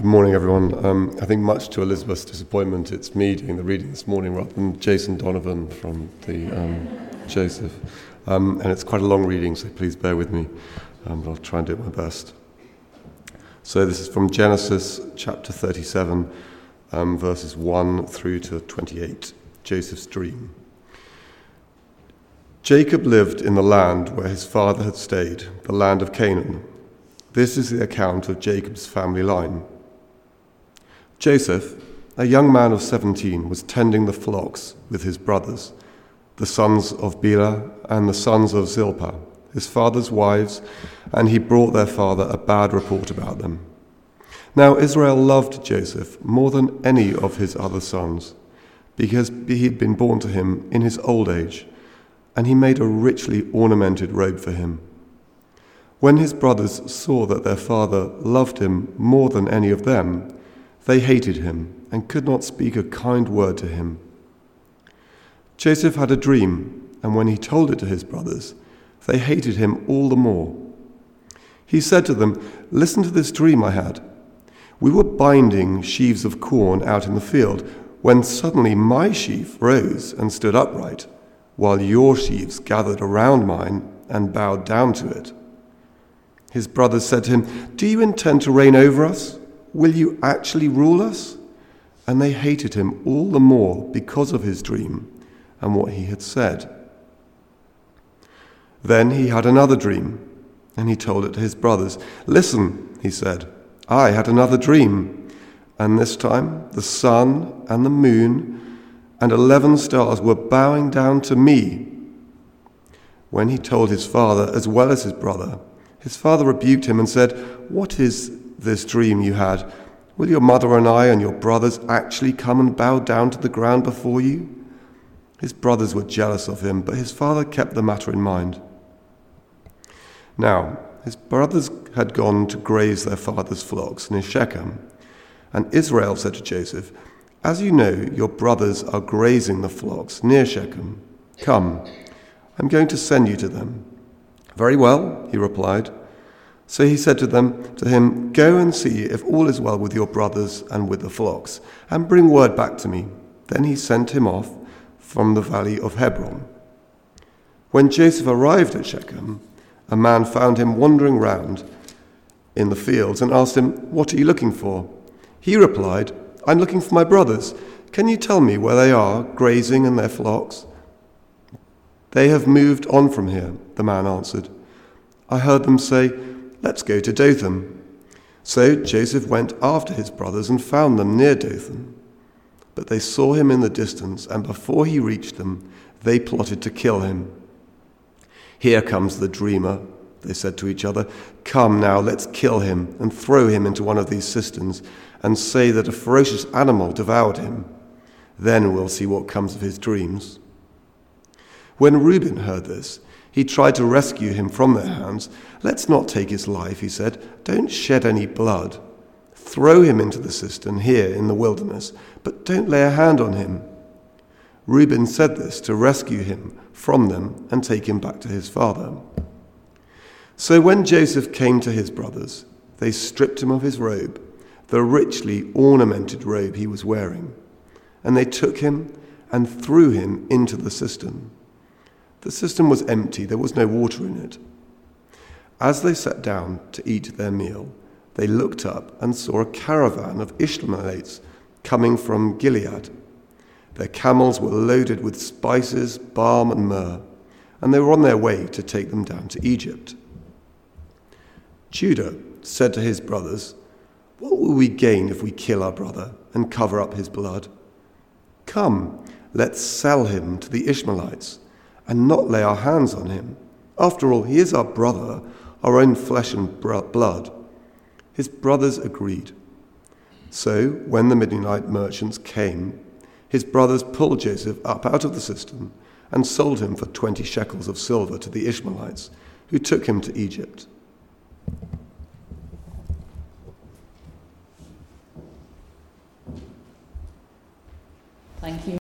Good morning, everyone. I think much to Elizabeth's disappointment, it's me doing the reading this morning rather than Jason Donovan from the Joseph. And it's quite a long reading, so please bear with me. But I'll try and do my best. So this is from Genesis chapter 37, verses 1 through to 28, Joseph's dream. Jacob lived in the land where his father had stayed, the land of Canaan. This is the account of Jacob's family line. Joseph, a young man of 17, was tending the flocks with his brothers, the sons of Bela and the sons of Zilpah, his father's wives, and he brought their father a bad report about them. Now Israel loved Joseph more than any of his other sons, because he had been born to him in his old age, and he made a richly ornamented robe for him. When his brothers saw that their father loved him more than any of them, they hated him and could not speak a kind word to him. Joseph had a dream, and when he told it to his brothers, they hated him all the more. He said to them, "Listen to this dream I had. We were binding sheaves of corn out in the field, when suddenly my sheaf rose and stood upright, while your sheaves gathered around mine and bowed down to it." His brothers said to him, "Do you intend to reign over us? Will you actually rule us?" And they hated him all the more because of his dream and what he had said. Then he had another dream, and he told it to his brothers. "Listen," he said, "I had another dream, and this time the sun and the moon and 11 stars were bowing down to me." When he told his father as well as his father rebuked him and said, "What is this dream you had? Will your mother and I and your brothers actually come and bow down to the ground before you?" His brothers were jealous of him, but his father kept the matter in mind. Now, his brothers had gone to graze their father's flocks near Shechem, and Israel said to Joseph, "As you know, your brothers are grazing the flocks near Shechem. Come, I'm going to send you to them." "Very well," he replied. So he said to him, "Go and see if all is well with your brothers and with the flocks, and bring word back to me." Then he sent him off from the valley of Hebron. When Joseph arrived at Shechem, a man found him wandering round in the fields and asked him, "What are you looking for?" He replied, "I'm looking for my brothers. Can you tell me where they are, grazing in their flocks?" "They have moved on from here," the man answered. "I heard them say, 'Let's go to Dothan.'" So Joseph went after his brothers and found them near Dothan. But they saw him in the distance, and before he reached them, they plotted to kill him. "Here comes the dreamer," they said to each other. "Come now, let's kill him and throw him into one of these cisterns and say that a ferocious animal devoured him. Then we'll see what comes of his dreams." When Reuben heard this, he tried to rescue him from their hands. "Let's not take his life," he said. "Don't shed any blood. Throw him into the cistern here in the wilderness, but don't lay a hand on him." Reuben said this to rescue him from them and take him back to his father. So when Joseph came to his brothers, they stripped him of his robe, the richly ornamented robe he was wearing, and they took him and threw him into the cistern. The cistern was empty, there was no water in it. As they sat down to eat their meal, they looked up and saw a caravan of Ishmaelites coming from Gilead. Their camels were loaded with spices, balm, and myrrh, and they were on their way to take them down to Egypt. Judah said to his brothers, "What will we gain if we kill our brother and cover up his blood? Come, let's sell him to the Ishmaelites and not lay our hands on him. After all, he is our brother, our own flesh and blood." His brothers agreed. So when the Midianite merchants came, his brothers pulled Joseph up out of the cistern and sold him for 20 shekels of silver to the Ishmaelites, who took him to Egypt. Thank you.